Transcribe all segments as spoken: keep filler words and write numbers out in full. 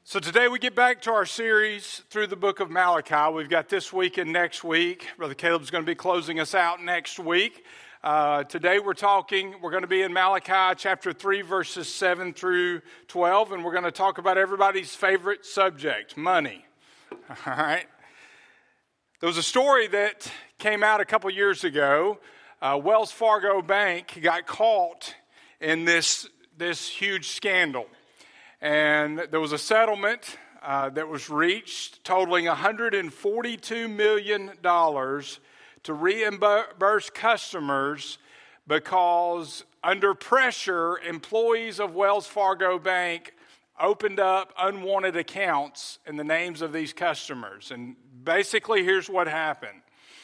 So today we get back to our series through the book of Malachi. We've got this week and next week. Brother Caleb's going to be closing us out next week. Uh, today we're talking, we're going to be in Malachi chapter three, verses seven through twelve, and we're going to talk about everybody's favorite subject, money. All right. There was a story that came out a couple years ago. Uh, Wells Fargo Bank got caught in this, this huge scandal. And there was a settlement uh, that was reached totaling one hundred forty-two million dollars to reimburse customers because under pressure, employees of Wells Fargo Bank opened up unwanted accounts in the names of these customers. And basically, here's what happened.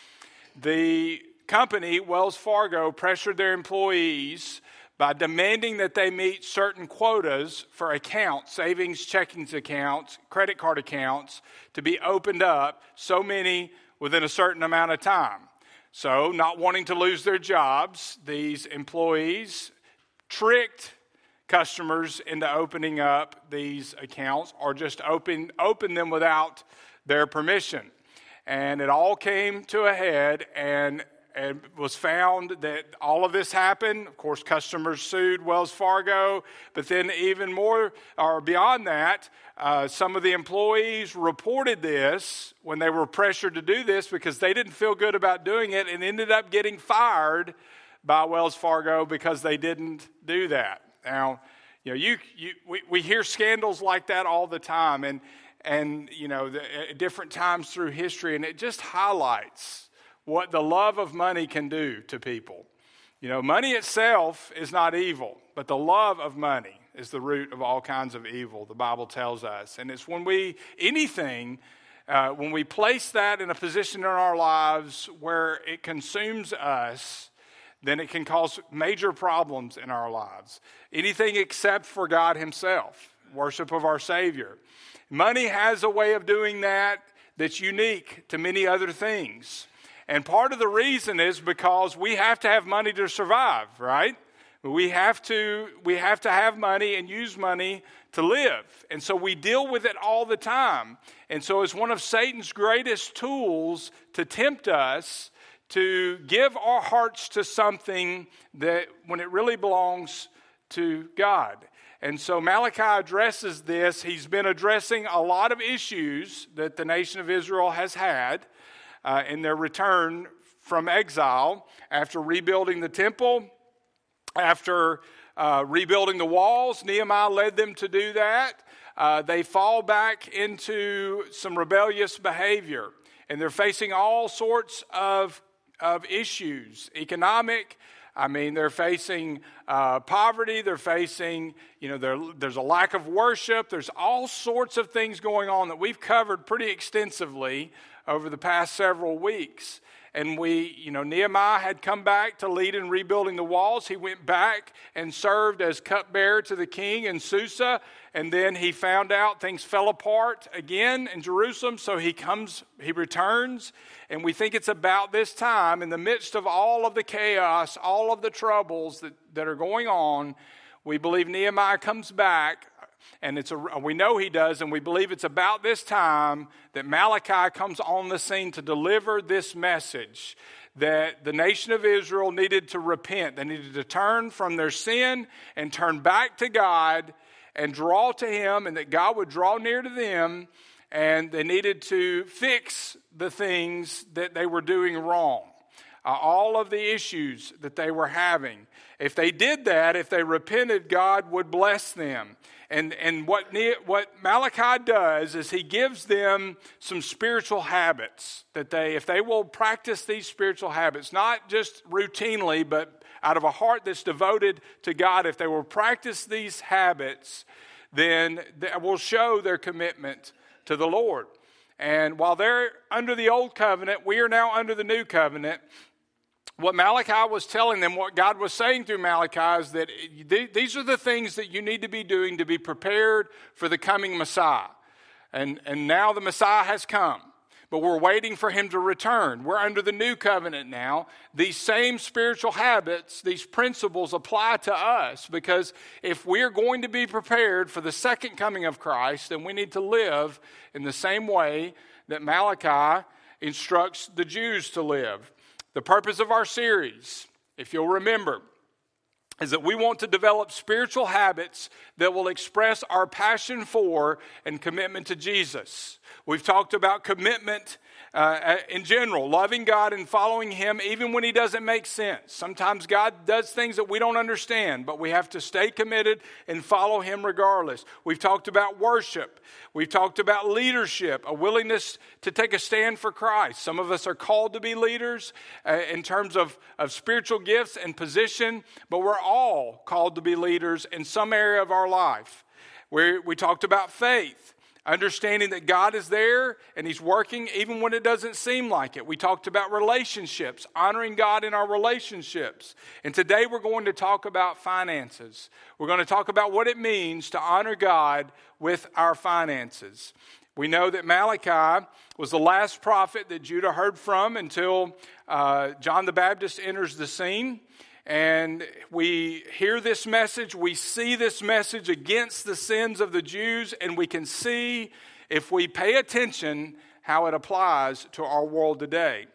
The company, Wells Fargo, pressured their employees by demanding that they meet certain quotas for accounts, savings, checking accounts, credit card accounts, to be opened up, so many within a certain amount of time. So, not wanting to lose their jobs, these employees tricked customers into opening up these accounts or just open, open them without their permission. And it all came to a head, and It was found that all of this happened. Of course, customers sued Wells Fargo. But then even more, or beyond that, uh, some of the employees reported this when they were pressured to do this because they didn't feel good about doing it and ended up getting fired by Wells Fargo because they didn't do that. Now, you know, you, you we, we hear scandals like that all the time, and and you know, the, at different times through history, and it just highlights what the love of money can do to people. You know, money itself is not evil, but the love of money is the root of all kinds of evil, the Bible tells us. And it's when we, anything, uh, when we place that in a position in our lives where it consumes us, then it can cause major problems in our lives. Anything except for God himself, worship of our Savior. Money has a way of doing that that's unique to many other things. And part of the reason is because we have to have money to survive, right? We have to we have to have money and use money to live. And so we deal with it all the time. And so it's one of Satan's greatest tools to tempt us to give our hearts to something that when it really belongs to God. And so Malachi addresses this. He's been addressing a lot of issues that the nation of Israel has had Uh, in their return from exile, after rebuilding the temple, after uh, rebuilding the walls. Nehemiah led them to do that. Uh, they fall back into some rebellious behavior, and they're facing all sorts of, of issues. Economic, I mean, they're facing uh, poverty, they're facing, you know, there's a lack of worship. There's all sorts of things going on that we've covered pretty extensively over the past several weeks. And we, you know, Nehemiah had come back to lead in rebuilding the walls. He went back and served as cupbearer to the king in Susa. And then he found out things fell apart again in Jerusalem. So he comes, he returns. And we think it's about this time, in the midst of all of the chaos, all of the troubles that, that are going on, we believe Nehemiah comes back. And it's a, we know he does, and we believe it's about this time that Malachi comes on the scene to deliver this message that the nation of Israel needed to repent. They needed to turn from their sin and turn back to God and draw to him, and that God would draw near to them, and they needed to fix the things that they were doing wrong. Uh, all of the issues that they were having. If they did that, if they repented, God would bless them. And and what what Malachi does is he gives them some spiritual habits that they, if they will practice these spiritual habits, not just routinely, but out of a heart that's devoted to God, if they will practice these habits, then that will show their commitment to the Lord. And while they're under the old covenant, we are now under the new covenant. What Malachi was telling them, what God was saying through Malachi, is that these are the things that you need to be doing to be prepared for the coming Messiah. And, and now the Messiah has come. but we're waiting for him to return. We're under the new covenant now. These same spiritual habits, these principles apply to us, because if we're going to be prepared for the second coming of Christ, then we need to live in the same way that Malachi instructs the Jews to live. The purpose of our series, if you'll remember, is that we want to develop spiritual habits that will express our passion for and commitment to Jesus. We've talked about commitment uh, in general, loving God and following him even when he doesn't make sense. Sometimes God does things that we don't understand, but we have to stay committed and follow him regardless. We've talked about worship. We've talked about leadership, a willingness to take a stand for Christ. Some of us are called to be leaders uh, in terms of, of spiritual gifts and position, but we're all called to be leaders in some area of our life. We, we talked about faith. Understanding that God is there and he's working even when it doesn't seem like it. We talked about relationships, honoring God in our relationships. And today we're going to talk about finances. We're going to talk about what it means to honor God with our finances. We know that Malachi was the last prophet that Judah heard from until uh, John the Baptist enters the scene. And we hear this message, we see this message against the sins of the Jews, and we can see, if we pay attention, how it applies to our world today.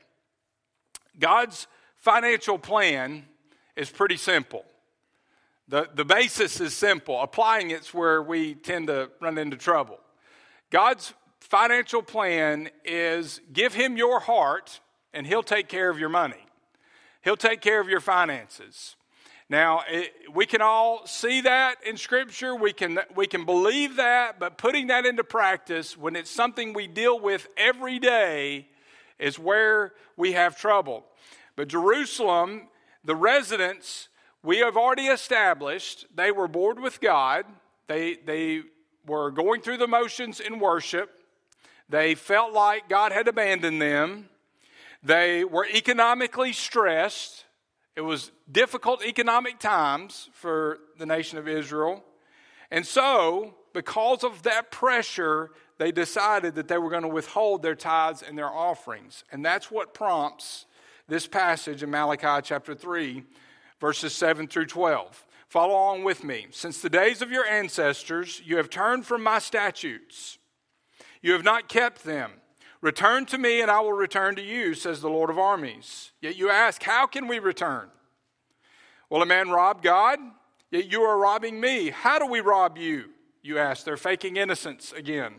God's financial plan is pretty simple. The, the basis is simple. Applying it's where we tend to run into trouble. God's financial plan is give him your heart, and he'll take care of your money. He'll take care of your finances. Now, it, we can all see that in Scripture. We can, we can believe that, but putting that into practice when it's something we deal with every day is where we have trouble. But Jerusalem, the residents, we have already established, they were bored with God. They, they were going through the motions in worship. They felt like God had abandoned them. They were economically stressed. It was difficult economic times for the nation of Israel. And so, because of that pressure, they decided that they were going to withhold their tithes and their offerings. And that's what prompts this passage in Malachi chapter three, verses seven through twelve. Follow along with me. Since the days of your ancestors, you have turned from my statutes. You have not kept them. Return to me, and I will return to you, says the Lord of armies. Yet you ask, how can we return? Will a man rob God? Yet you are robbing me. How do we rob you? You ask. They're faking innocence again.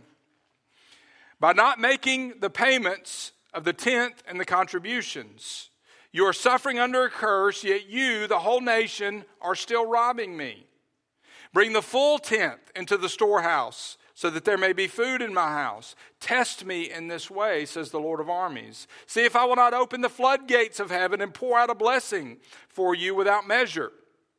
By not making the payments of the tenth and the contributions. You are suffering under a curse, yet you, the whole nation, are still robbing me. Bring the full tenth into the storehouse, so that there may be food in my house. Test me in this way, says the Lord of armies. See if I will not open the floodgates of heaven and pour out a blessing for you without measure.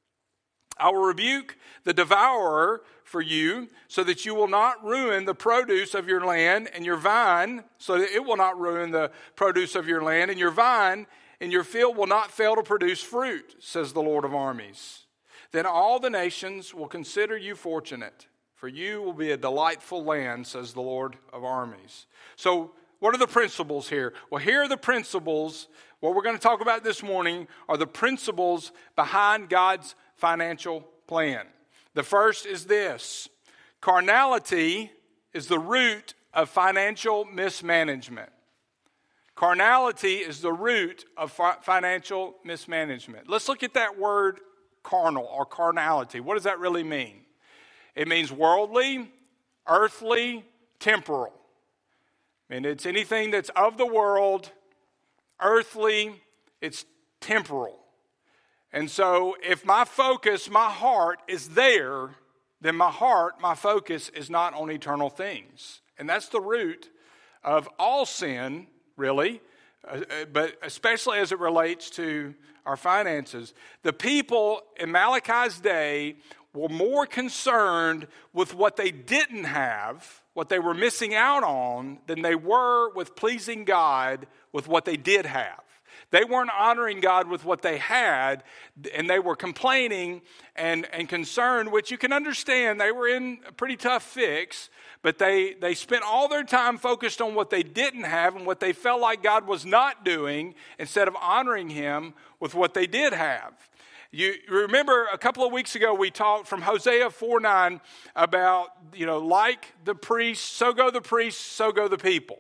I will rebuke the devourer for you, so that you will not ruin the produce of your land and your vine, so that it will not ruin the produce of your land, and your vine and your field will not fail to produce fruit, says the Lord of armies. Then all the nations will consider you fortunate. For you will be a delightful land, says the Lord of armies. So what are the principles here? Well, here are the principles. What we're going to talk about this morning are the principles behind God's financial plan. The first is this. Carnality is the root of financial mismanagement. Carnality is the root of fi- financial mismanagement. Let's look at that word carnal or carnality. What does that really mean? It means worldly, earthly, temporal. I mean, it's anything that's of the world, earthly, it's temporal. And so if my focus, my heart is there, then my heart, my focus is not on eternal things. And that's the root of all sin, really, uh, but especially as it relates to our finances. The people in Malachi's day were more concerned with what they didn't have, what they were missing out on, than they were with pleasing God with what they did have. They weren't honoring God with what they had, and they were complaining and, and concerned, which you can understand. They were in a pretty tough fix, but they, they spent all their time focused on what they didn't have and what they felt like God was not doing instead of honoring him with what they did have. You remember a couple of weeks ago we talked from Hosea four nine about, you know, like the priests, so go the priests, so go the people.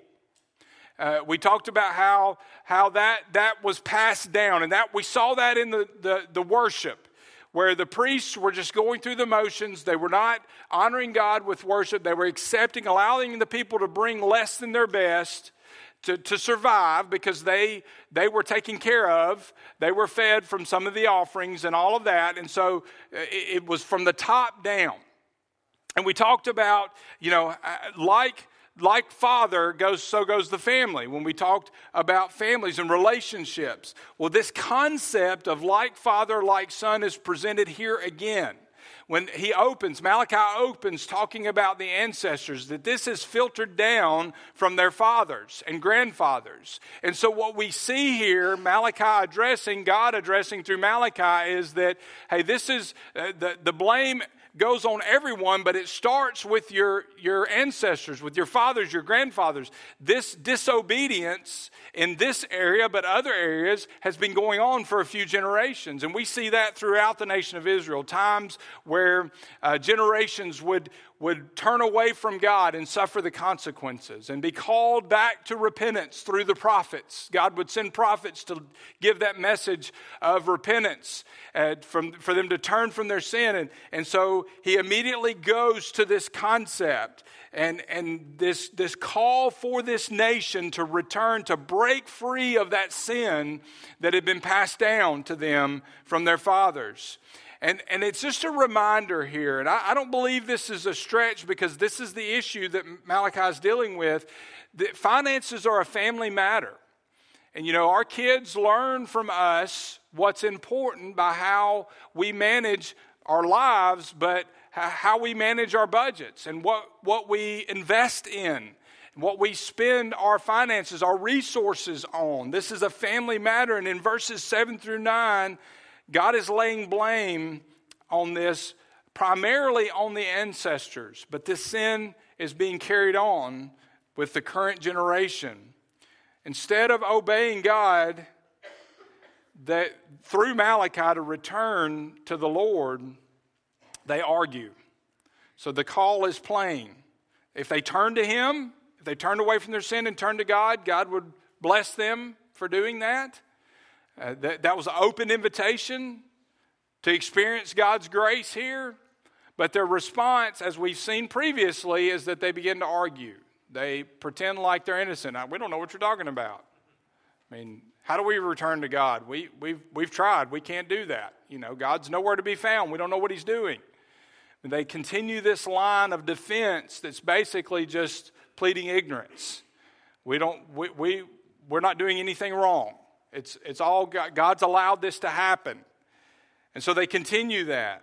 Uh, we talked about how how that that was passed down, and that we saw that in the, the, the worship, where the priests were just going through the motions. They were not honoring God with worship. They were accepting, allowing the people to bring less than their best to, to survive, because they they were taken care of. They were fed from some of the offerings and all of that. And so it, it was from the top down. And we talked about, you know, like like father goes, so goes the family. When we talked about families and relationships. Well, this concept of like father, like son is presented here again. When he opens, Malachi opens talking about the ancestors, that this is filtered down from their fathers and grandfathers. And so what we see here, Malachi addressing, God addressing through Malachi, is that, hey, this is, uh, the, the blame goes on everyone, but it starts with your, your ancestors, with your fathers, your grandfathers. This disobedience in this area, but other areas, has been going on for a few generations. And we see that throughout the nation of Israel, times where uh, generations would, would turn away from God and suffer the consequences and be called back to repentance through the prophets. God would send prophets to give that message of repentance uh, from, for them to turn from their sin. And, and so he immediately goes to this concept and, and this, this call for this nation to return, to break free of that sin that had been passed down to them from their fathers. And, and it's just a reminder here, and I, I don't believe this is a stretch, because this is the issue that Malachi is dealing with, that finances are a family matter. And you know, our kids learn from us what's important by how we manage our lives, but how we manage our budgets and what, what we invest in, what we spend our finances, our resources on. This is a family matter, and in verses seven through nine, God is laying blame on this, primarily on the ancestors, but this sin is being carried on with the current generation. Instead of obeying God, that through Malachi to return to the Lord, they argue. So the call is plain. If they turn to him, if they turned away from their sin and turned to God, God would bless them for doing that. Uh, that, that was an open invitation to experience God's grace here. But their response, as we've seen previously, is that they begin to argue. They pretend like they're innocent. We don't know what you're talking about. I mean, how do we return to God? We, we've, we've tried. We can't do that. You know, God's nowhere to be found. We don't know what he's doing. And they continue this line of defense that's basically just pleading ignorance. We don't, we, we, we're not doing anything wrong. It's, it's all God. God's allowed this to happen. And so they continue that.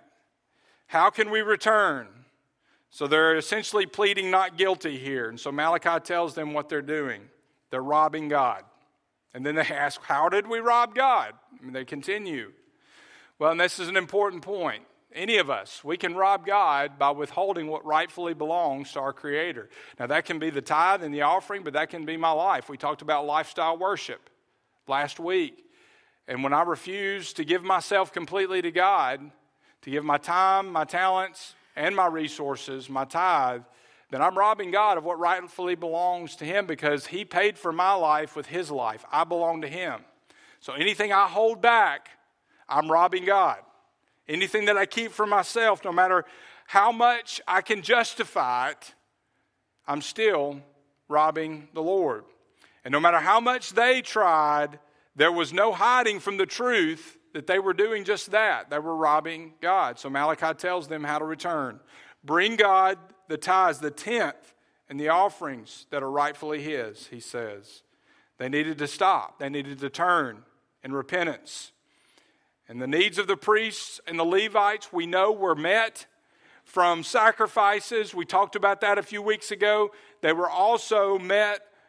How can we return? So they're essentially pleading not guilty here. And so Malachi tells them what they're doing. They're robbing God. And then they ask, how did we rob God? And they continue. Well, and this is an important point. Any of us, we can rob God by withholding what rightfully belongs to our Creator. Now that can be the tithe and the offering, but that can be my life. We talked about lifestyle worship last week. And when I refuse to give myself completely to God, to give my time, my talents, and my resources, my tithe, then I'm robbing God of what rightfully belongs to him, because he paid for my life with his life. I belong to him. So anything I hold back, I'm robbing God. Anything that I keep for myself, no matter how much I can justify it, I'm still robbing the Lord. And no matter how much they tried, there was no hiding from the truth that they were doing just that. They were robbing God. So Malachi tells them how to return. Bring God the tithes, the tenth, and the offerings that are rightfully his, he says. They needed to stop. They needed to turn in repentance. And the needs of the priests and the Levites, we know, were met from sacrifices. We talked about that a few weeks ago. They were also met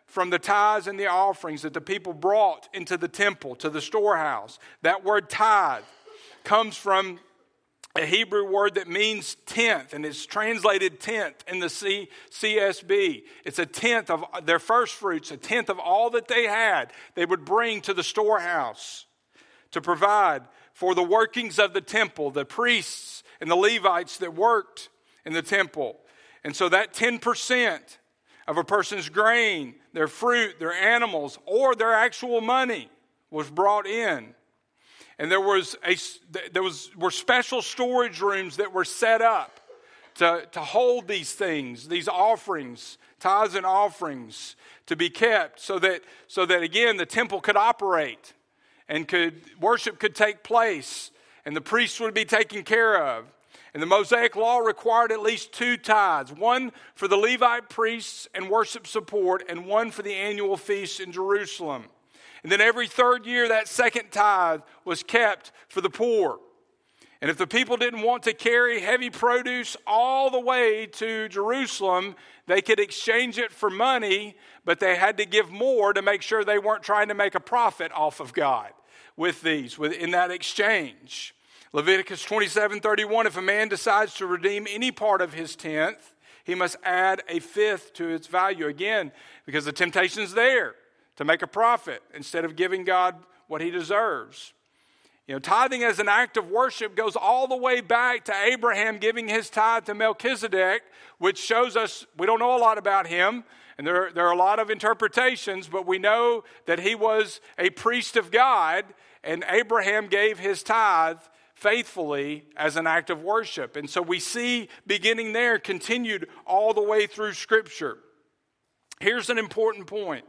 from the tithes and the offerings that the people brought into the temple, to the storehouse. That word tithe comes from a Hebrew word that means tenth, and it's translated tenth in the C, CSB. It's a tenth of their first fruits, a tenth of all that they had, they would bring to the storehouse to provide for the workings of the temple, the priests and the Levites that worked in the temple. And so that ten percent of a person's grain, their fruit, their animals, or their actual money was brought in. And there was a there was were special storage rooms that were set up to, to hold these things, these offerings, tithes and offerings, to be kept so that so that again the temple could operate and could worship could take place and the priests would be taken care of. And the Mosaic Law required at least two tithes, one for the Levite priests and worship support, and one for the annual feast in Jerusalem. And then every third year, that second tithe was kept for the poor. And if the people didn't want to carry heavy produce all the way to Jerusalem, they could exchange it for money, but they had to give more to make sure they weren't trying to make a profit off of God with these, with, in that exchange. Leviticus twenty-seven thirty-one, if a man decides to redeem any part of his tenth, he must add a fifth to its value. Again, because the temptation's there to make a profit instead of giving God what he deserves. You know, tithing as an act of worship goes all the way back to Abraham giving his tithe to Melchizedek, which shows us, we don't know a lot about him, and there, there are a lot of interpretations, but we know that he was a priest of God, and Abraham gave his tithe faithfully as an act of worship. And so we see beginning there, continued all the way through Scripture. Here's an important point.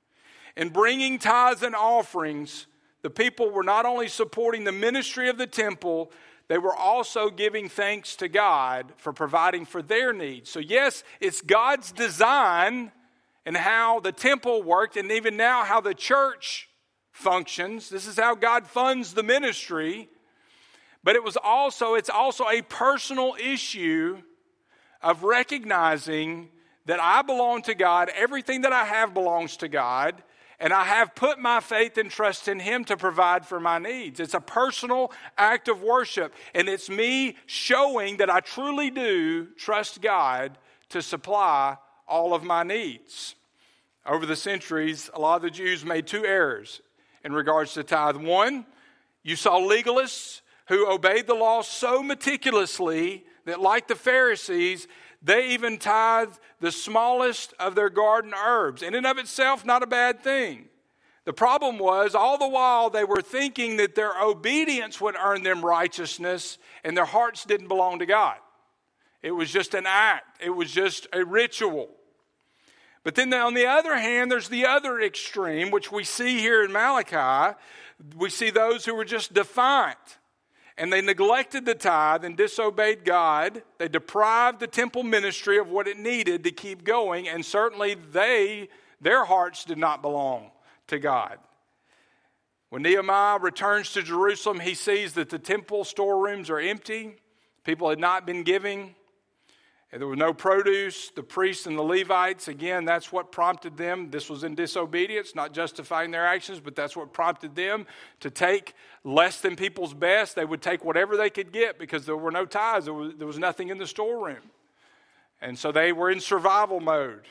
In bringing tithes and offerings, the people were not only supporting the ministry of the temple, they were also giving thanks to God for providing for their needs. So yes, it's God's design and how the temple worked, and even now how the church functions. This is how God funds the ministry. But it was also, it's also a personal issue of recognizing that I belong to God, everything that I have belongs to God, and I have put my faith and trust in Him to provide for my needs. It's a personal act of worship, and it's me showing that I truly do trust God to supply all of my needs. Over the centuries, a lot of the Jews made two errors in regards to tithe. One, you saw legalists who obeyed the law so meticulously that, like the Pharisees, they even tithed the smallest of their garden herbs. In and of itself, not a bad thing. The problem was, all the while they were thinking that their obedience would earn them righteousness, and their hearts didn't belong to God. It was just an act. It was just a ritual. But then on the other hand, there's the other extreme, which we see here in Malachi. We see those who were just defiant. And they neglected the tithe and disobeyed God. They deprived the temple ministry of what it needed to keep going. And certainly they, their hearts did not belong to God. When Nehemiah returns to Jerusalem, he sees that the temple storerooms are empty. People had not been giving. And there was no produce. The priests and the Levites, again, that's what prompted them. This was in disobedience, not justifying their actions, but that's what prompted them to take less than people's best. They would take whatever they could get because there were no tithes. There was, there was nothing in the storeroom. And so they were in survival mode.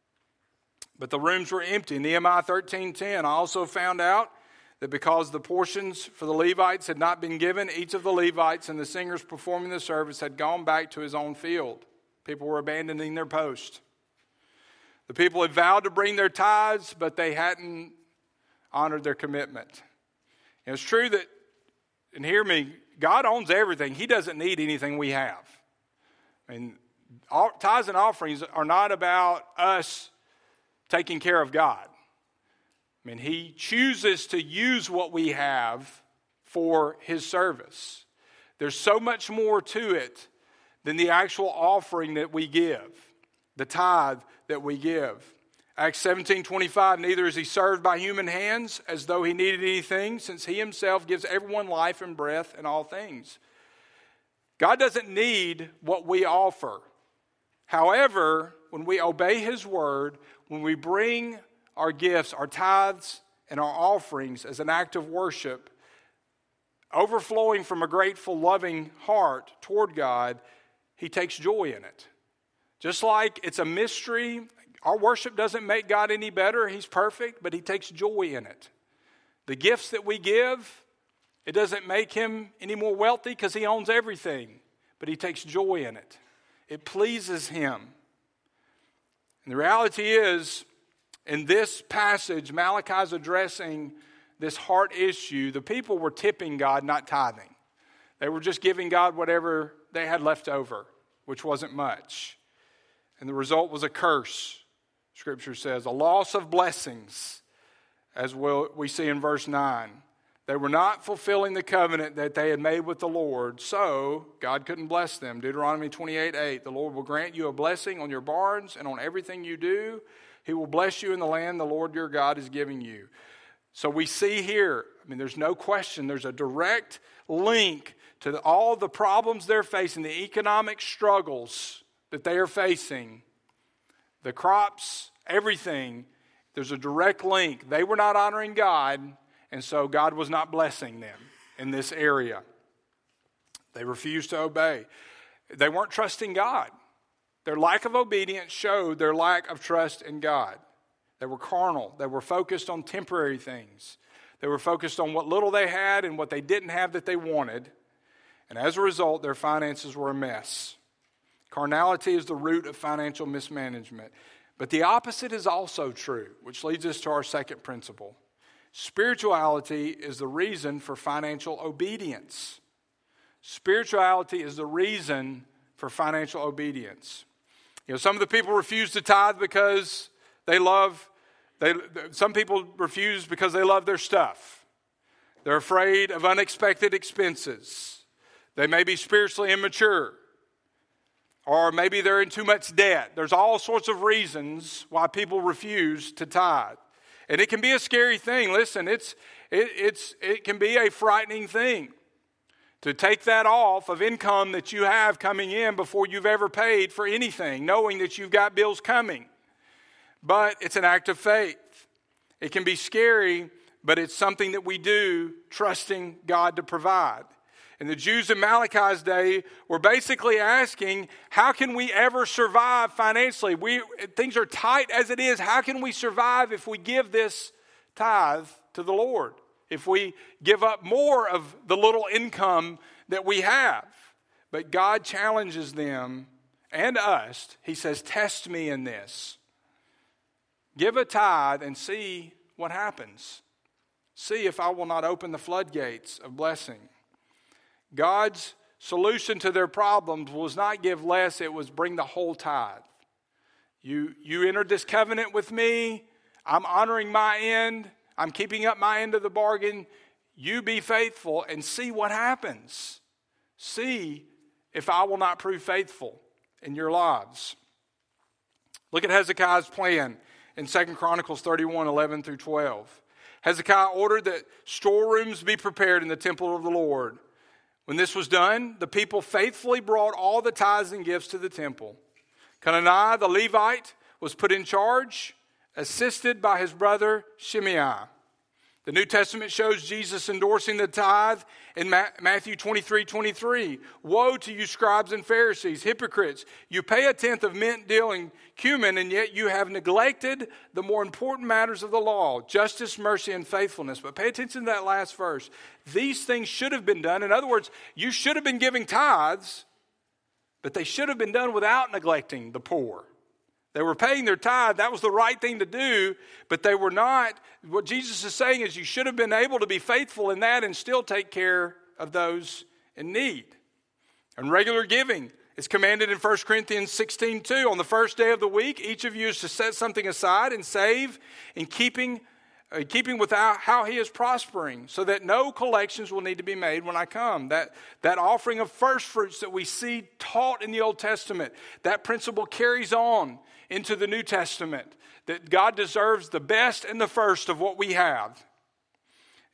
But the rooms were empty. Nehemiah thirteen ten, I also found out that because the portions for the Levites had not been given, each of the Levites and the singers performing the service had gone back to his own field. People were abandoning their post. The people had vowed to bring their tithes, but they hadn't honored their commitment. And it's true that, and hear me, God owns everything. He doesn't need anything we have. I mean, all, tithes and offerings are not about us taking care of God. I mean, He chooses to use what we have for His service. There's so much more to it than the actual offering that we give, the tithe that we give. Acts seventeen twenty-five, neither is He served by human hands as though He needed anything, since He Himself gives everyone life and breath and all things. God doesn't need what we offer. However, when we obey His word, when we bring our gifts, our tithes, and our offerings as an act of worship, overflowing from a grateful, loving heart toward God, he takes joy in it. Just like it's a mystery, our worship doesn't make God any better. He's perfect, but he takes joy in it. The gifts that we give, it doesn't make him any more wealthy because he owns everything, but he takes joy in it. It pleases him. And the reality is, in this passage, Malachi is addressing this heart issue. The people were tipping God, not tithing. They were just giving God whatever they had left over, which wasn't much. And the result was a curse, Scripture says, a loss of blessings, as we'll, we see in verse nine. They were not fulfilling the covenant that they had made with the Lord, so God couldn't bless them. Deuteronomy twenty-eight eight, the Lord will grant you a blessing on your barns and on everything you do. He will bless you in the land the Lord your God is giving you. So we see here, I mean, there's no question, there's a direct link to the, all the problems they're facing, the economic struggles that they are facing, the crops, everything. There's a direct link. They were not honoring God, and so God was not blessing them in this area. They refused to obey. They weren't trusting God. Their lack of obedience showed their lack of trust in God. They were carnal. They were focused on temporary things. They were focused on what little they had and what they didn't have that they wanted. And as a result, their finances were a mess. Carnality is the root of financial mismanagement. But the opposite is also true, which leads us to our second principle. Spirituality is the reason for financial obedience. Spirituality is the reason for financial obedience. You know, some of the people refuse to tithe because they love, they, some people refuse because they love their stuff. They're afraid of unexpected expenses. They may be spiritually immature. Or maybe they're in too much debt. There's all sorts of reasons why people refuse to tithe. And it can be a scary thing. Listen, it's it, it's it can be a frightening thing to take that off of income that you have coming in before you've ever paid for anything, knowing that you've got bills coming. But it's an act of faith. It can be scary, but it's something that we do, trusting God to provide. And the Jews in Malachi's day were basically asking, how can we ever survive financially? We things are tight as it is. How can we survive if we give this tithe to the Lord? If we give up more of the little income that we have? But God challenges them and us. He says, test me in this. Give a tithe and see what happens. See if I will not open the floodgates of blessing. God's solution to their problems was not give less, it was bring the whole tithe. You, you entered this covenant with me. I'm honoring my end. I'm keeping up my end of the bargain. You be faithful and see what happens. See if I will not prove faithful in your lives. Look at Hezekiah's plan in Second Chronicles thirty-one, eleven through twelve. Hezekiah ordered that storerooms be prepared in the temple of the Lord. When this was done, the people faithfully brought all the tithes and gifts to the temple. Conaniah the Levite was put in charge, assisted by his brother Shimei. The New Testament shows Jesus endorsing the tithe in Matthew twenty-three twenty-three. Woe to you scribes and Pharisees, hypocrites! You pay a tenth of mint, dill, and cumin, and yet you have neglected the more important matters of the law, justice, mercy, and faithfulness. But pay attention to that last verse. These things should have been done. In other words, you should have been giving tithes, but they should have been done without neglecting the poor. They were paying their tithe. That was the right thing to do, but they were not. What Jesus is saying is you should have been able to be faithful in that and still take care of those in need. And regular giving is commanded in First Corinthians sixteen two. On the first day of the week, each of you is to set something aside and save in keeping, uh, keeping with how he is prospering, so that no collections will need to be made when I come. That, that offering of first fruits that we see taught in the Old Testament, that principle carries on into the New Testament, that God deserves the best and the first of what we have.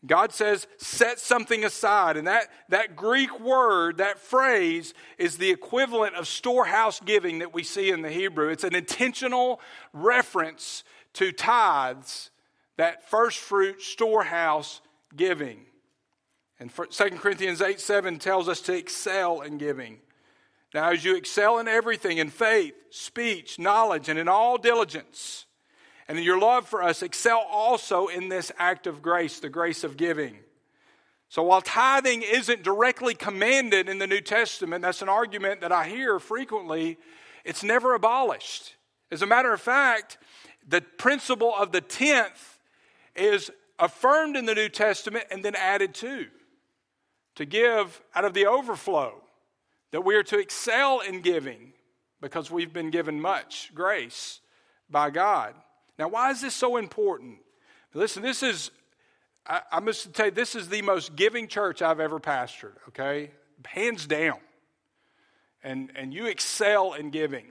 God says, set something aside. And that, that Greek word, that phrase, is the equivalent of storehouse giving that we see in the Hebrew. It's an intentional reference to tithes, that first fruit storehouse giving. And Second Corinthians eight seven tells us to excel in giving. Now, as you excel in everything, in faith, speech, knowledge, and in all diligence, and in your love for us, excel also in this act of grace, the grace of giving. So while tithing isn't directly commanded in the New Testament, that's an argument that I hear frequently, it's never abolished. As a matter of fact, the principle of the tenth is affirmed in the New Testament and then added to. To give out of the overflow, that we are to excel in giving because we've been given much grace by God. Now, why is this so important? Listen, this is, I, I must tell you, this is the most giving church I've ever pastored, okay? Hands down. And, and you excel in giving.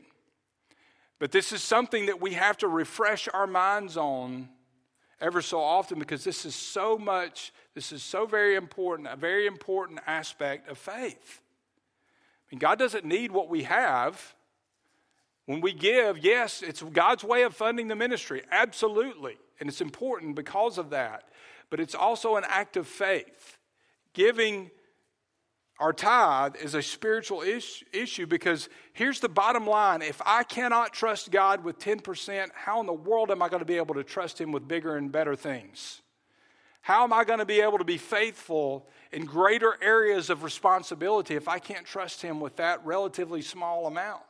But this is something that we have to refresh our minds on ever so often because this is so much, this is so very important, a very important aspect of faith. I mean, God doesn't need what we have. When we give, yes, it's God's way of funding the ministry, absolutely. And it's important because of that. But it's also an act of faith. Giving our tithe is a spiritual ish, issue because here's the bottom line. If I cannot trust God with ten percent, how in the world am I going to be able to trust Him with bigger and better things? How am I going to be able to be faithful in greater areas of responsibility if I can't trust Him with that relatively small amount?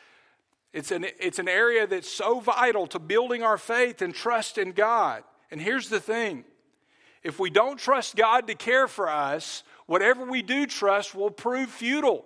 It's an, it's an area that's so vital to building our faith and trust in God. And here's the thing. If we don't trust God to care for us, whatever we do trust will prove futile.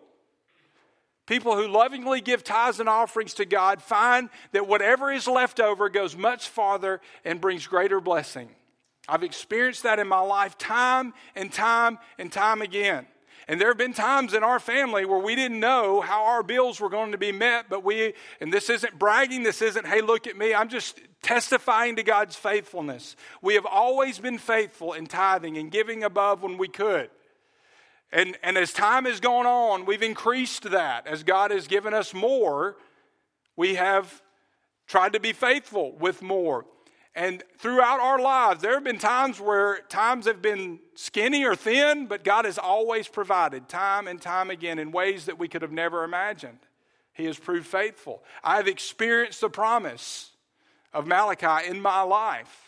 People who lovingly give tithes and offerings to God find that whatever is left over goes much farther and brings greater blessing. I've experienced that in my life time and time and time again. And there have been times in our family where we didn't know how our bills were going to be met, but we, and this isn't bragging, this isn't, hey, look at me, I'm just testifying to God's faithfulness. We have always been faithful in tithing and giving above when we could. And, and as time has gone on, we've increased that. As God has given us more, we have tried to be faithful with more. And throughout our lives, there have been times where times have been skinny or thin, but God has always provided time and time again in ways that we could have never imagined. He has proved faithful. I have experienced the promise of Malachi in my life.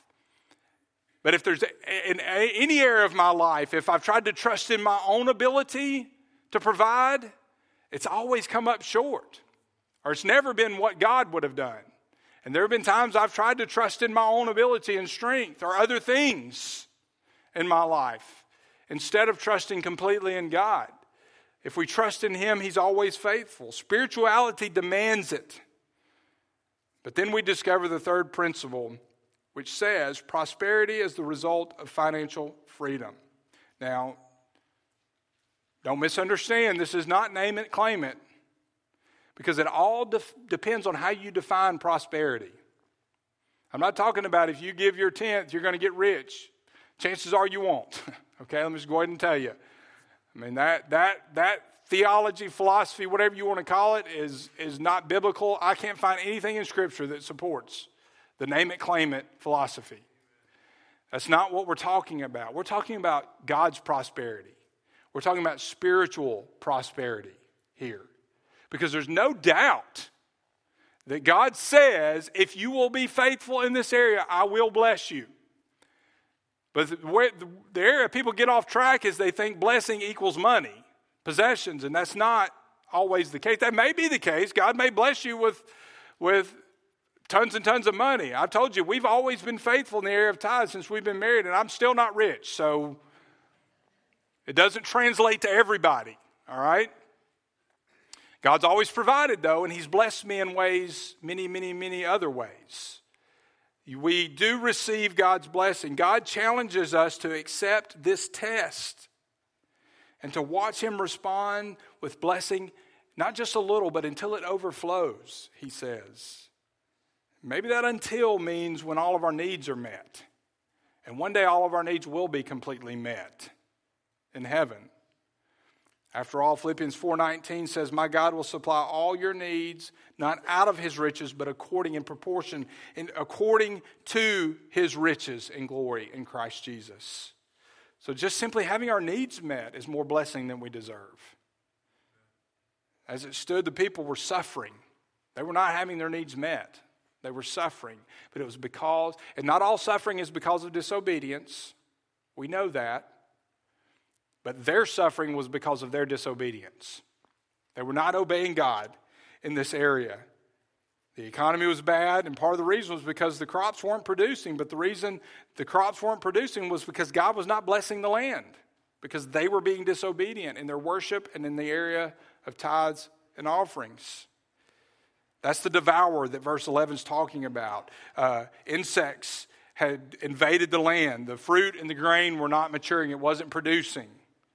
But if there's in any area of my life, if I've tried to trust in my own ability to provide, it's always come up short. Or it's never been what God would have done. And there have been times I've tried to trust in my own ability and strength or other things in my life instead of trusting completely in God. If we trust in Him, He's always faithful. Spirituality demands it. But then we discover the third principle, which says prosperity is the result of financial freedom. Now, don't misunderstand. This is not name it, claim it. Because it all de- depends on how you define prosperity. I'm not talking about if you give your tenth, you're going to get rich. Chances are you won't. Okay, let me just go ahead and tell you. I mean, that that that theology, philosophy, whatever you want to call it, is, is not biblical. I can't find anything in Scripture that supports the name it, claim it philosophy. That's not what we're talking about. We're talking about God's prosperity. We're talking about spiritual prosperity here. Because there's no doubt that God says, if you will be faithful in this area, I will bless you. But the, the area people get off track is they think blessing equals money, possessions, and that's not always the case. That may be the case. God may bless you with, with tons and tons of money. I've told you, we've always been faithful in the area of tithes since we've been married, and I'm still not rich. So it doesn't translate to everybody, all right? God's always provided, though, and He's blessed me in ways, many, many, many other ways. We do receive God's blessing. God challenges us to accept this test and to watch Him respond with blessing, not just a little, but until it overflows, He says. Maybe that until means when all of our needs are met. And one day all of our needs will be completely met in heaven. After all, Philippians four nineteen says, my God will supply all your needs, not out of his riches, but according in proportion, in, according to his riches in glory in Christ Jesus. So just simply having our needs met is more blessing than we deserve. As it stood, the people were suffering. They were not having their needs met. They were suffering. But it was because, and not all suffering is because of disobedience. We know that. But their suffering was because of their disobedience. They were not obeying God in this area. The economy was bad, and part of the reason was because the crops weren't producing. But the reason the crops weren't producing was because God was not blessing the land, because they were being disobedient in their worship and in the area of tithes and offerings. That's the devourer that verse eleven is talking about. Uh, insects had invaded the land. The fruit and the grain were not maturing. It wasn't producing.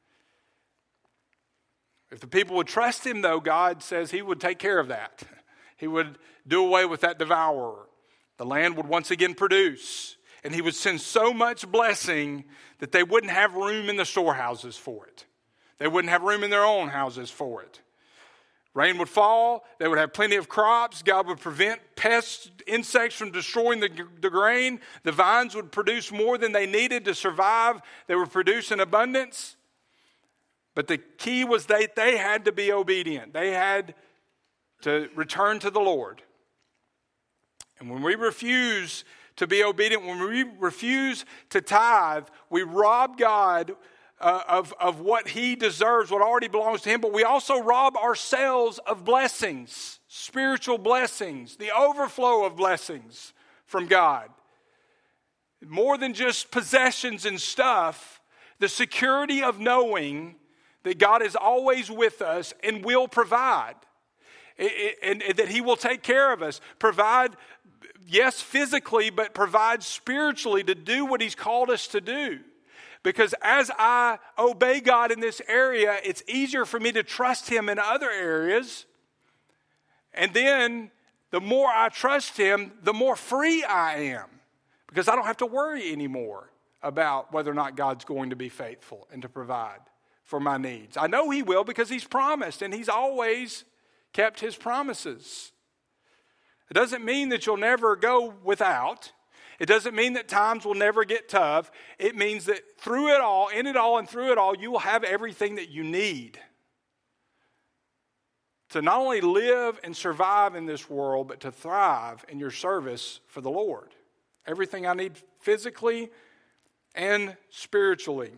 If the people would trust him, though, God says he would take care of that. He would do away with that devourer. The land would once again produce. And he would send so much blessing that they wouldn't have room in the storehouses for it. They wouldn't have room in their own houses for it. Rain would fall. They would have plenty of crops. God would prevent pests, insects from destroying the, the grain. The vines would produce more than they needed to survive. They would produce in abundance. But the key was they, they had to be obedient. They had to return to the Lord. And when we refuse to be obedient, when we refuse to tithe, we rob God uh, of, of what he deserves, what already belongs to him. But we also rob ourselves of blessings, spiritual blessings, the overflow of blessings from God. More than just possessions and stuff, the security of knowing that God is always with us and will provide. And that he will take care of us. Provide, yes, physically, but provide spiritually to do what he's called us to do. Because as I obey God in this area, it's easier for me to trust him in other areas. And then the more I trust him, the more free I am. Because I don't have to worry anymore about whether or not God's going to be faithful and to provide for my needs. I know he will because he's promised, and he's always kept his promises. It doesn't mean that you'll never go without. It doesn't mean that times will never get tough. It means that through it all, in it all, and through it all, you will have everything that you need to not only live and survive in this world, but to thrive in your service for the Lord. Everything I need physically and spiritually.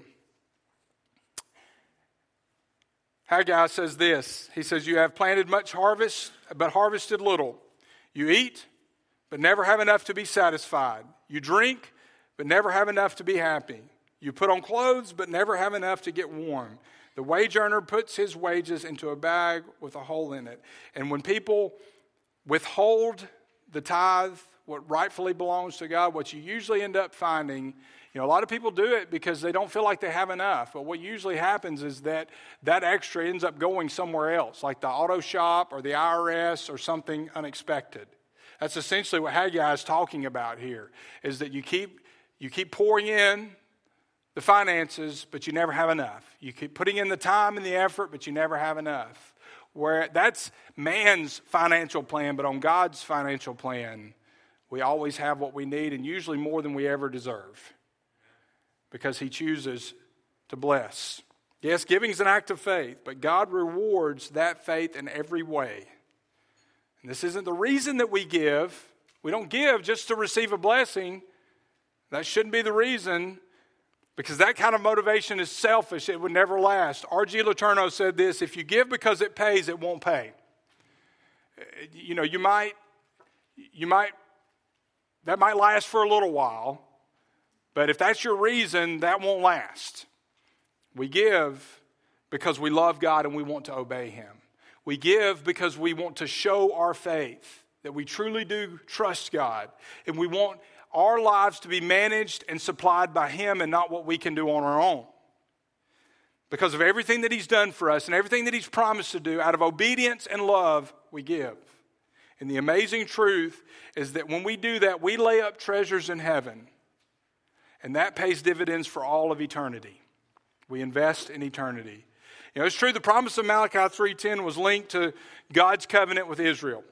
Haggai says this. He says, you have planted much harvest, but harvested little. You eat, but never have enough to be satisfied. You drink, but never have enough to be happy. You put on clothes, but never have enough to get warm. The wage earner puts his wages into a bag with a hole in it. And when people withhold the tithe, what rightfully belongs to God, what you usually end up finding, you know, a lot of people do it because they don't feel like they have enough. But what usually happens is that that extra ends up going somewhere else, like the auto shop or the I R S or something unexpected. That's essentially what Haggai is talking about here, is that you keep you keep pouring in the finances, but you never have enough. You keep putting in the time and the effort, but you never have enough. Where that's man's financial plan, but on God's financial plan, we always have what we need, and usually more than we ever deserve, because he chooses to bless. Yes, giving is an act of faith, but God rewards that faith in every way. And this isn't the reason that we give. We don't give just to receive a blessing. That shouldn't be the reason, because that kind of motivation is selfish. It would never last. R G Letourneau said this, if you give because it pays, it won't pay. You know, you might, you might, that might last for a little while, but if that's your reason, that won't last. We give because we love God and we want to obey him. We give because we want to show our faith, that we truly do trust God, and we want our lives to be managed and supplied by him and not what we can do on our own. Because of everything that he's done for us and everything that he's promised to do, out of obedience and love, we give. And the amazing truth is that when we do that, we lay up treasures in heaven. And that pays dividends for all of eternity. We invest in eternity. You know, it's true the promise of Malachi three ten was linked to God's covenant with Israel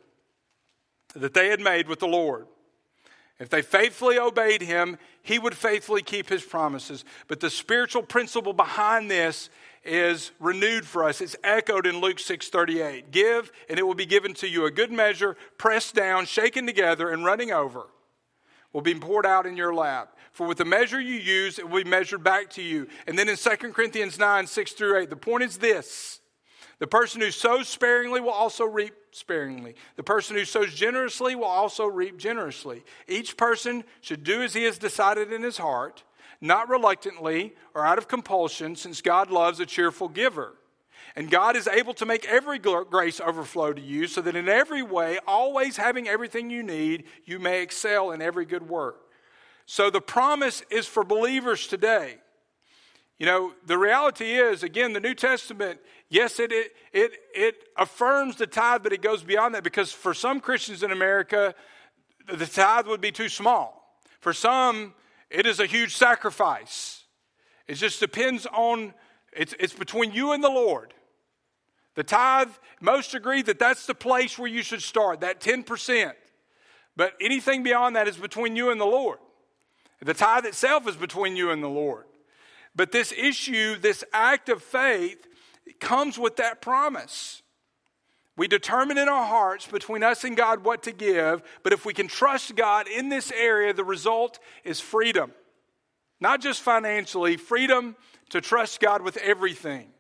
that they had made with the Lord. If they faithfully obeyed him, he would faithfully keep his promises. But the spiritual principle behind this is renewed for us. It's echoed in Luke six thirty-eight. Give, and it will be given to you. A good measure, pressed down, shaken together, and running over, will be poured out in your lap. For with the measure you use, it will be measured back to you. And then in Second Corinthians nine, six through eight, the point is this. The person who sows sparingly will also reap sparingly. The person who sows generously will also reap generously. Each person should do as he has decided in his heart, not reluctantly or out of compulsion, since God loves a cheerful giver. And God is able to make every grace overflow to you, so that in every way, always having everything you need, you may excel in every good work. So the promise is for believers today. You know, the reality is, again, the New Testament, yes, it, it, it, it affirms the tithe, but it goes beyond that, because for some Christians in America, the tithe would be too small. For some, it is a huge sacrifice. It just depends on, it's, it's between you and the Lord. The tithe, most agree that that's the place where you should start, that ten percent. But anything beyond that is between you and the Lord. The tithe itself is between you and the Lord. But this issue, this act of faith, comes with that promise. We determine in our hearts between us and God what to give, but if we can trust God in this area, the result is freedom. Not just financially, freedom to trust God with everything.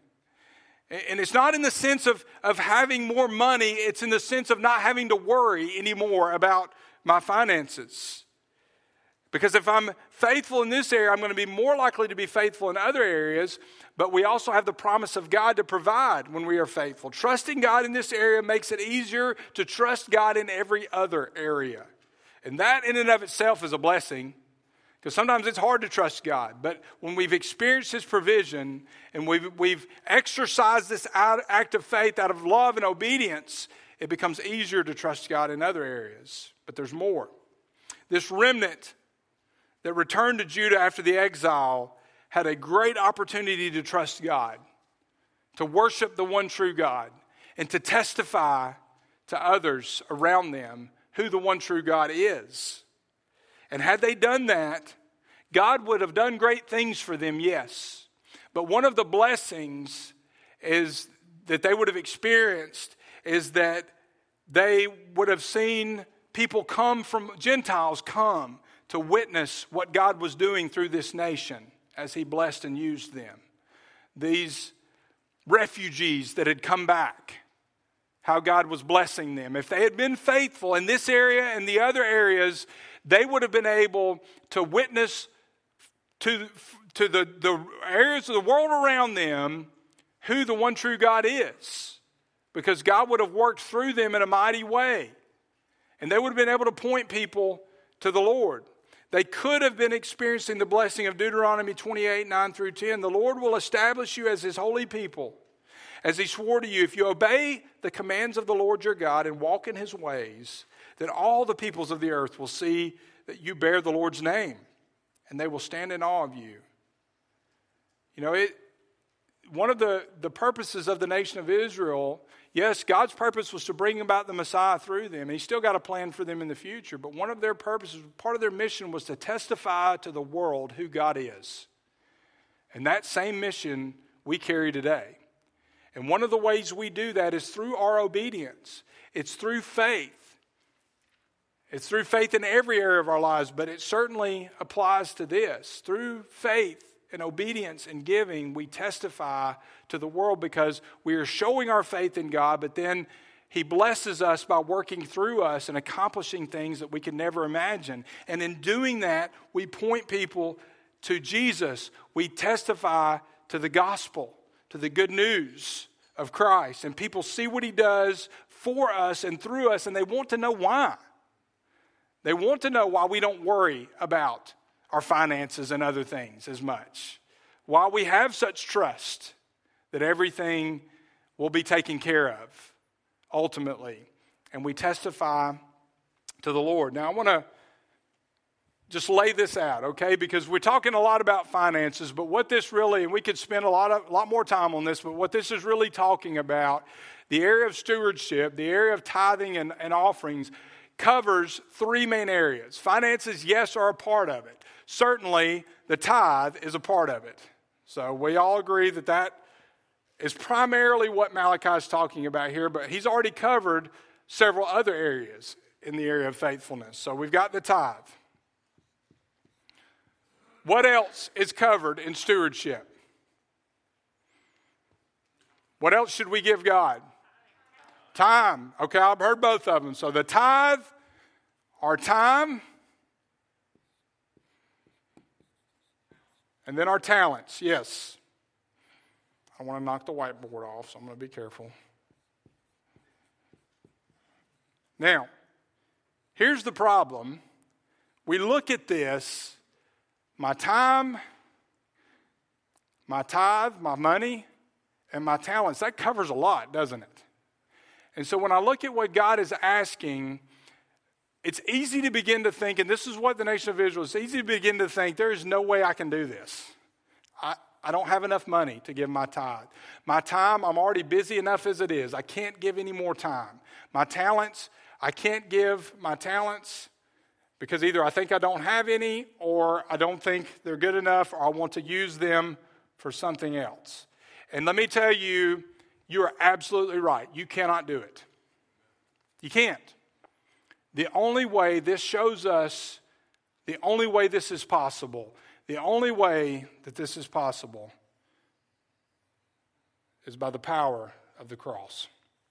And it's not in the sense of, of having more money, it's in the sense of not having to worry anymore about my finances. Because if I'm faithful in this area, I'm going to be more likely to be faithful in other areas, but we also have the promise of God to provide when we are faithful. Trusting God in this area makes it easier to trust God in every other area. And that in and of itself is a blessing, because sometimes it's hard to trust God. But when we've experienced his provision and we've, we've exercised this act of faith out of love and obedience, it becomes easier to trust God in other areas. But there's more. This remnant that returned to Judah after the exile had a great opportunity to trust God, to worship the one true God, and to testify to others around them who the one true God is. And had they done that, God would have done great things for them, yes. But one of the blessings is that they would have experienced is that they would have seen people come from, Gentiles come to witness what God was doing through this nation as he blessed and used them. These refugees that had come back, how God was blessing them. If they had been faithful in this area and the other areas, they would have been able to witness to, to the, the areas of the world around them who the one true God is. Because God would have worked through them in a mighty way. And they would have been able to point people to the Lord. They could have been experiencing the blessing of Deuteronomy twenty-eight, nine through ten. The Lord will establish you as his holy people, as he swore to you, if you obey the commands of the Lord your God and walk in his ways, then all the peoples of the earth will see that you bear the Lord's name, and they will stand in awe of you. You know, it. One of the, the purposes of the nation of Israel, yes, God's purpose was to bring about the Messiah through them. And he's still got a plan for them in the future. But one of their purposes, part of their mission was to testify to the world who God is. And that same mission we carry today. And one of the ways we do that is through our obedience. It's through faith. It's through faith in every area of our lives, but it certainly applies to this. Through faith and obedience and giving, we testify to the world because we are showing our faith in God, but then he blesses us by working through us and accomplishing things that we could never imagine. And in doing that, we point people to Jesus. We testify to the gospel, to the good news of Christ. And people see what he does for us and through us, and they want to know why. They want to know why we don't worry about our finances and other things as much. Why we have such trust that everything will be taken care of ultimately. And we testify to the Lord. Now I want to just lay this out, okay? Because we're talking a lot about finances, but what this really, and we could spend a lot of, a lot more time on this, but what this is really talking about, the area of stewardship, the area of tithing and, and offerings, covers three main areas. Finances, yes, are a part of it. Certainly, the tithe is a part of it. So we all agree that that is primarily what Malachi is talking about here, but he's already covered several other areas in the area of faithfulness. So we've got the tithe. What else is covered in stewardship? What else should we give God? Time. Okay, I've heard both of them. So the tithe, our time, and then our talents. Yes. I want to knock the whiteboard off, so I'm going to be careful. Now, here's the problem. We look at this, my time, my tithe, my money, and my talents. That covers a lot, doesn't it? And so when I look at what God is asking, it's easy to begin to think, and this is what the nation of Israel, it's easy to begin to think, there is no way I can do this. I, I don't have enough money to give my tithe. My time, I'm already busy enough as it is. I can't give any more time. My talents, I can't give my talents because either I think I don't have any, or I don't think they're good enough, or I want to use them for something else. And let me tell you, you are absolutely right. You cannot do it. You can't. The only way this shows us, the only way this is possible, the only way that this is possible is by the power of the cross.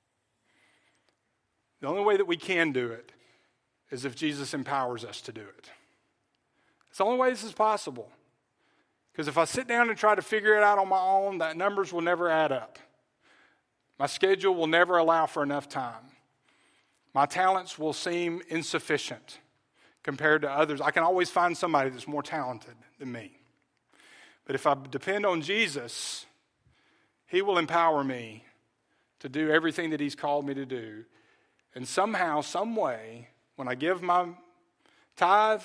The only way that we can do it is if Jesus empowers us to do it. It's the only way this is possible. Because if I sit down and try to figure it out on my own, that numbers will never add up. My schedule will never allow for enough time. My talents will seem insufficient compared to others. I can always find somebody that's more talented than me. But if I depend on Jesus, He will empower me to do everything that He's called me to do. And somehow, some way, when I give my tithe,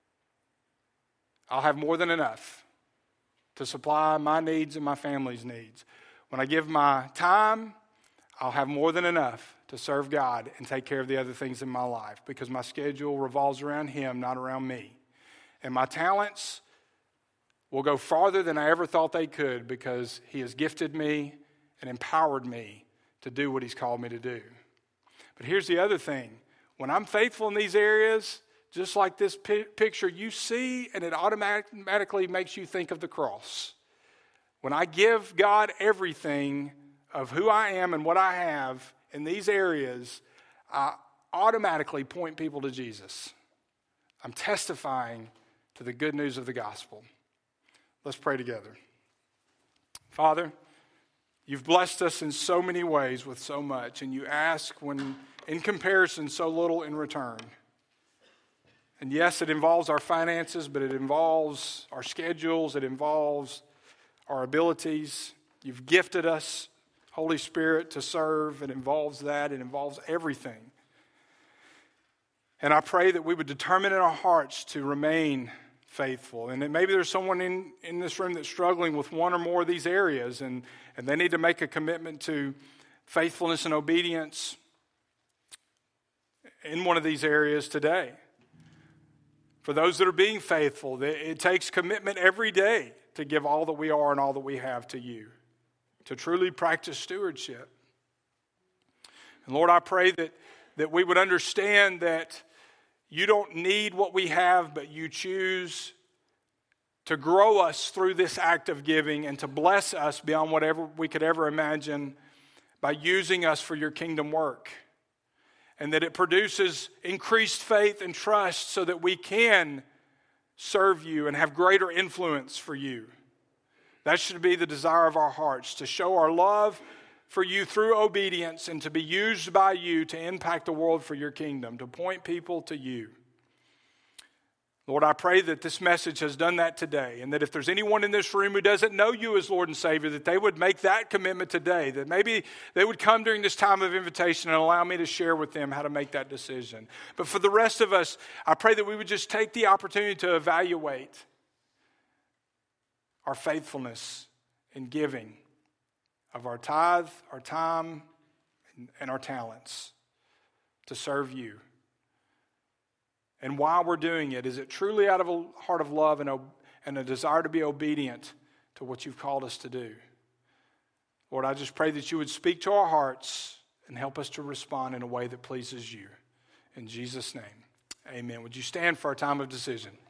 I'll have more than enough to supply my needs and my family's needs. When I give my time, I'll have more than enough to serve God and take care of the other things in my life because my schedule revolves around Him, not around me. And my talents will go farther than I ever thought they could because He has gifted me and empowered me to do what He's called me to do. But here's the other thing. When I'm faithful in these areas, just like this pi- picture, you see, and it automatically makes you think of the cross. When I give God everything of who I am and what I have in these areas, I automatically point people to Jesus. I'm testifying to the good news of the gospel. Let's pray together. Father, You've blessed us in so many ways with so much, and You ask when, in comparison, so little in return. And yes, it involves our finances, but it involves our schedules, it involves our abilities. You've gifted us, Holy Spirit, to serve. It involves that. It involves everything. And I pray that we would determine in our hearts to remain faithful. And that maybe there's someone in, in this room that's struggling with one or more of these areas, and, and they need to make a commitment to faithfulness and obedience in one of these areas today. For those that are being faithful, it takes commitment every day to give all that we are and all that we have to You, to truly practice stewardship. And Lord, I pray that, that we would understand that You don't need what we have, but You choose to grow us through this act of giving and to bless us beyond whatever we could ever imagine by using us for Your kingdom work. And that it produces increased faith and trust so that we can serve You and have greater influence for You. That should be the desire of our hearts, to show our love for You through obedience and to be used by You to impact the world for Your kingdom, to point people to You. Lord, I pray that this message has done that today, and that if there's anyone in this room who doesn't know you as Lord and Savior, that they would make that commitment today, that maybe they would come during this time of invitation and allow me to share with them how to make that decision. But for the rest of us, I pray that we would just take the opportunity to evaluate our faithfulness in giving of our tithe, our time, and our talents to serve you. And while we're doing it, is it truly out of a heart of love and a, and a desire to be obedient to what you've called us to do? Lord, I just pray that you would speak to our hearts and help us to respond in a way that pleases you. In Jesus' name, amen. Would you stand for our time of decision?